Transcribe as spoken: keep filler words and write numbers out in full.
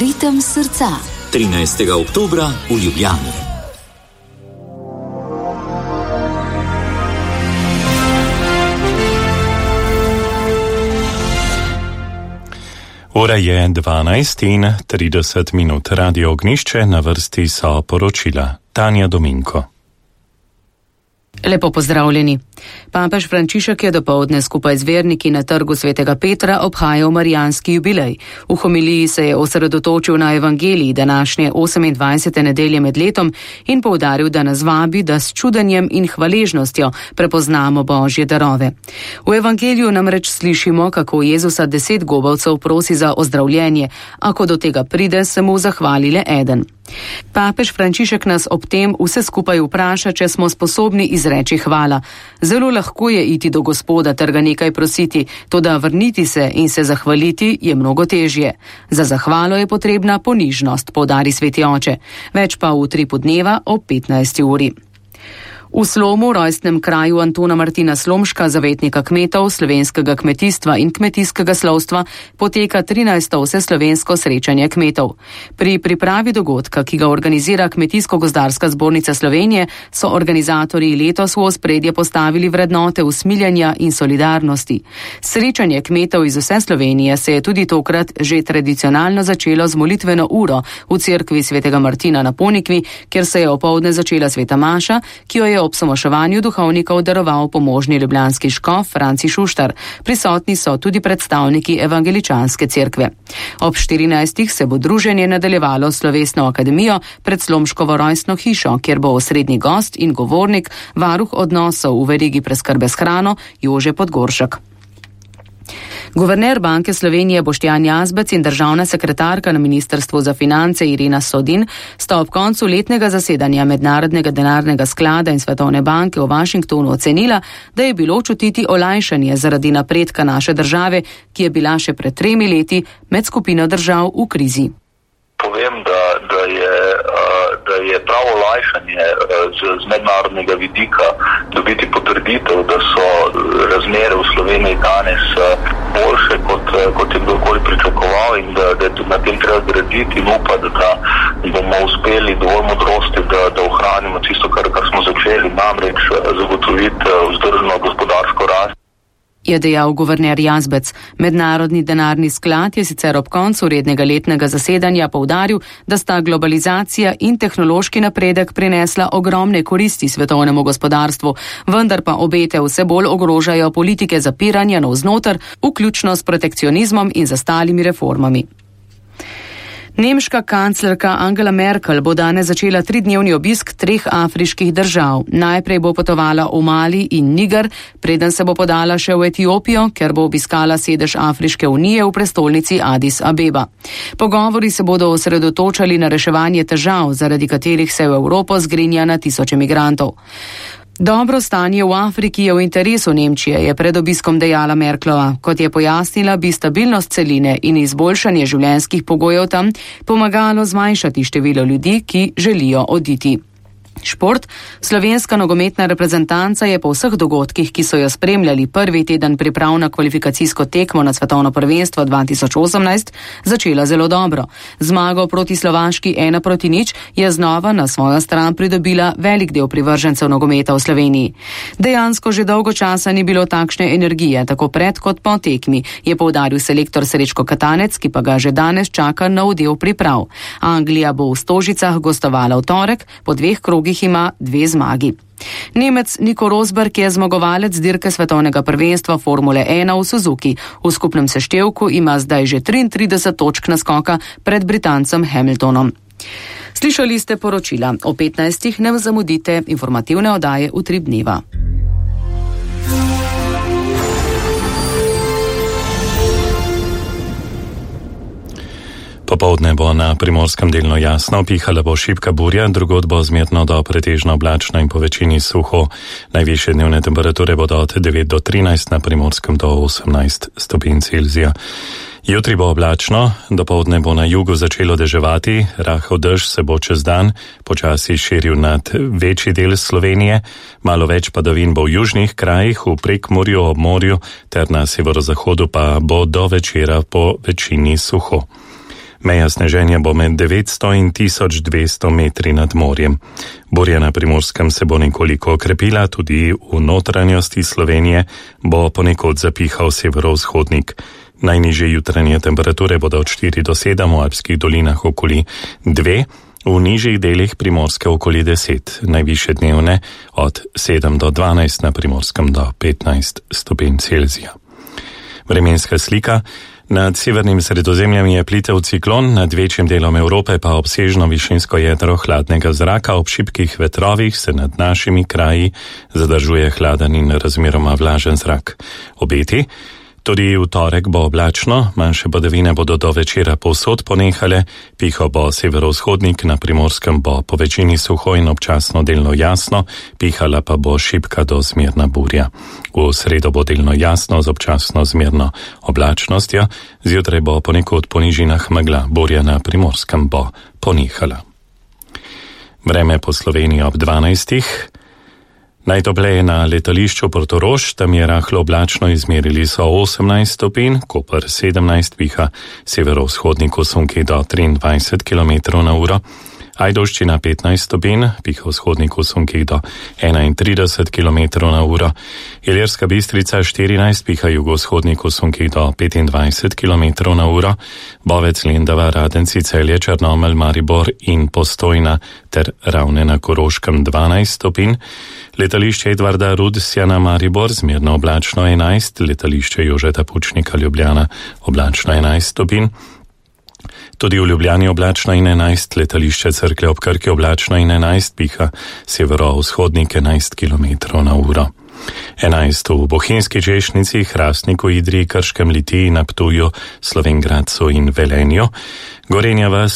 Ritem srca. trinajstega oktobra v Ljubljani. Ura je dvanajst in trideset minut. Radio Ognjišče, na vrsti so poročila. Tanja Dominko. Lepo pozdravljeni. Papež Frančišek je dopoldne skupaj z verniki na trgu Svetega Petra obhajal marijanski jubilej. V homiliji se je osredotočil na evangeliji današnje osemindvajsete nedelje med letom in poudaril, da nas vabi, da s čudenjem in hvaležnostjo prepoznamo Božje darove. V evangeliju namreč slišimo, kako Jezusa deset gobavcev prosi za ozdravljenje, a ko do tega pride, se mu zahvali le eden. Papež Frančišek nas ob tem vse skupaj vpraša, če smo sposobni izreči hvala. Zelo lahko je iti do Gospoda ter ga nekaj prositi, toda vrniti se in se zahvaliti je mnogo težje. Za zahvalo je potrebna ponižnost, poudari sveti oče. Več pa v utripu dneva ob petnajsti uri. V Slomu, rojstnem kraju Antona Martina Slomška, zavetnika kmetov, slovenskega kmetijstva in kmetijskega slovstva, poteka trinajsto vseslovensko srečanje kmetov. Pri pripravi dogodka, ki ga organizira Kmetijsko-gozdarska zbornica Slovenije, so organizatorji letos v ospredje postavili vrednote usmiljanja in solidarnosti. Srečanje kmetov iz vse Slovenije se je tudi tokrat že tradicionalno začelo z molitveno uro v cerkvi svetega Martina na Ponikvi, kjer se je opoldne začela sveta maša, ki jo je ob samoševanju duhovnikov daroval pomožni ljubljanski škof Franci Šuštar. Prisotni so tudi predstavniki evangeličanske cerkve. Ob štirinajstih se bo druženje nadaljevalo s slovesno akademijo pred Slomškovo rojstno hišo, kjer bo osrednji gost in govornik, varuh odnosov v verigi preskrbe s hrano Jože Podgoršek. Guverner Banke Slovenije Boštjan Jazbec in državna sekretarka na Ministrstvu za finance Irena Sodin sta ob koncu letnega zasedanja Mednarodnega denarnega sklada in Svetovne banke v Washingtonu ocenila, da je bilo čutiti olajšanje zaradi napredka naše države, ki je bila še pred tremi leti med skupino držav v krizi. Povem, da, da, je, da je prav olajšanje z, z mednarodnega vidika dobiti potrditev, da so razmere v Sloveniji danes boljše, kot, kot je kdorkoli pričakoval in da, da je tudi na tem treba graditi in upati, da bomo uspeli dovolj modrosti, da, da ohranimo tisto, kar, kar smo začeli, namreč zagotoviti vzdržno gospodarsko rast. Je dejal guverner Jazbec. Mednarodni denarni sklad je sicer ob koncu rednega letnega zasedanja poudaril, da sta globalizacija in tehnološki napredek prinesla ogromne koristi svetovnemu gospodarstvu, vendar pa obete vse bolj ogrožajo politike zapiranja navznoter, vključno s protekcionizmom in zastalimi reformami. Nemška kanclerka Angela Merkel bo danes začela tridnevni obisk treh afriških držav. Najprej bo potovala v Mali in Niger, preden se bo podala še v Etiopijo, ker bo obiskala sedež Afriške unije v prestolnici Addis Abeba. Pogovori se bodo osredotočali na reševanje težav, zaradi katerih se v Evropo zgrinja na tisoče migrantov. Dobro stanje v Afriki je v interesu Nemčije, je pred obiskom dejala Merklova. Kot je pojasnila, bi stabilnost celine in izboljšanje življenjskih pogojev tam pomagalo zmanjšati število ljudi, ki želijo oditi. Šport. Slovenska nogometna reprezentanca je po vseh dogodkih, ki so jo spremljali prvi teden priprav na kvalifikacijsko tekmo na svetovno prvenstvo dva tisoč osemnajst, začela zelo dobro. Zmago proti Slovaški ena proti nič je znova na svojo stran pridobila velik del privržencev nogometa v Sloveniji. Dejansko že dolgo časa ni bilo takšne energije, tako pred kot po tekmi, je poudaril selektor Srečko Katanec, ki pa ga že danes čaka nov del priprav. Anglija bo v Stožicah gostovala v torek, po dveh krogih ima dve zmagi. Nemec Nico Rosberg je zmagovalec dirke svetovnega prvenstva Formule ena v Suzuki. V skupnem seštevku ima zdaj že triintrideset točk naskoka pred Britancem Hamiltonom. Slišali ste poročila. O petnajstih ne zamudite informativne oddaje Utrip dneva. Popoldne bo na Primorskem delno jasno, pihala bo šibka burja, drugod bo zmerno do pretežno oblačno in po večini suho. Najvišje dnevne temperature bodo od devet do trinajst, na Primorskem do osemnajst stopinj Celzija. Jutri bo oblačno, dopoldne bo na jugu začelo deževati, rahel dež se bo čez dan počasi širil nad večji del Slovenije, malo več padavin bo v južnih krajih, v Prekmurju, ob morju ter na severozahodu pa bo do večera po večini suho. Meja sneženja bo med devetsto in tisoč dvesto metri nad morjem. Burja na Primorskem se bo nekoliko okrepila, tudi v notranjosti Slovenije bo ponekod zapihal severovzhodnik. Najnižje jutranje temperature bodo od štiri do sedem, v alpskih dolinah okoli dve, v nižjih delih Primorske okoli deset, najvišje dnevne od sedem do dvanajst, na Primorskem do petnajst stopinj Celzija. Vremenska slika. Nad severnim Sredozemljem je plitev ciklon, nad večjim delom Evrope pa obsežno višinsko jedro hladnega zraka. Ob šibkih vetrovih se nad našimi kraji zadržuje hladen in razmeroma vlažen zrak. Obeti. Tudi v torek bo oblačno, manjše padavine bodo do večera povsod ponehale, pihal bo severovzhodnik, na Primorskem bo po večini suho in občasno delno jasno, pihala pa bo šibka do zmerna burja. V sredo bo delno jasno z občasno zmerno oblačnostjo, zjutraj bo ponekod po nižinah megla, burja na Primorskem bo ponehala. Vreme po Sloveniji ob dvanajstih. Najtopleje na letališču Portorož, tam je rahlo oblačno, izmerili so osemnajst stopinj, Koper sedemnajst, piha severovzhodnik osunki do triindvajset kilometrov na uro, Ajdovščina petnajst stopinj, piha vzhodnik osunki do enaintrideset kilometrov na uro, Ilirska Bistrica štirinajst, piha jugovzhodnik osunki do petindvajset kilometrov na uro, Bovec, Lendava, Radenci, Celje, Črnomelj, Maribor in Postojna ter Ravne na Koroškem dvanajst stopinj, letališče Edvarda Rudesjana Maribor zmerno oblačno enajst, letališče Jožeta Pučnika Ljubljana oblačno enajst stopinj, tudi v Ljubljani oblačno in enajst, letališče Cerklje ob Krki oblačno in enajst, piha severovzhodnik enajst kilometrov na uro. enajst v Bohinjski Češnici, Hrastniku, Idriji, Krškem, Litiji, na Ptuju, Slovenj Gradcu in Velenju, Gorenja vas